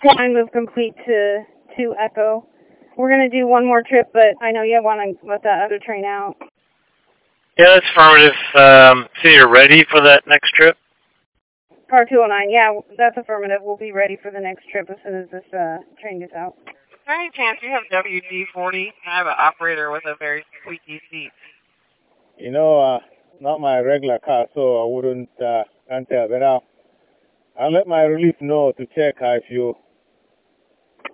Line was complete to Echo. We're going to do one more trip, but I know you want to let that other train out. Yeah, that's affirmative. So you're ready for that next trip? Car 209, yeah, that's affirmative. We'll be ready for the next trip as soon as this train gets out. Is there any chance you have WD-40? I have an operator with a very squeaky seat. You know, not my regular car, so I wouldn't answer. But I'll let my relief know to check if you